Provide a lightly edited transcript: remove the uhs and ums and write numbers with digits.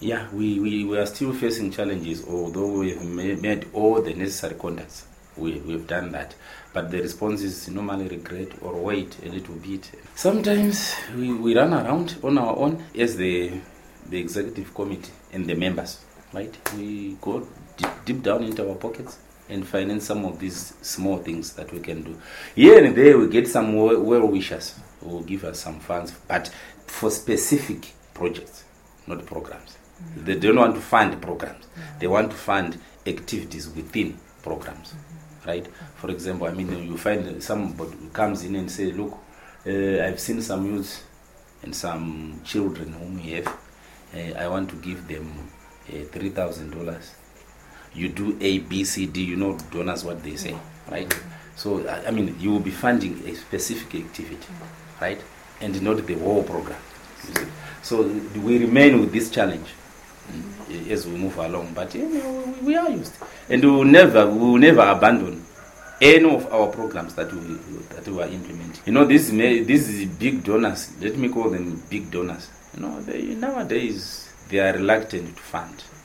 Yeah, we are still facing challenges, although we've made all the necessary contacts. We've done that. But the response is normally regret or wait a little bit. Sometimes we run around on our own as the executive committee and the members, right? We go deep down into our pockets and finance some of these small things that we can do. Here and there we get some well-wishers who will give us some funds, but for specific projects, not programs. They don't want to fund programs. They want to fund activities within programs, right? For example, I mean, you find somebody who comes in and say, look, I've seen some youths and some children whom we have. I want to give them $3,000. You do A, B, C, D, you know donors what they say, right? So, I mean, you will be funding a specific activity, right? And not the whole program. You see? So we remain with this challenge as we move along, but we are used, and we will never abandon any of our programs that we are implementing. These big donors, let me call them big donors. Nowadays they are reluctant to fund.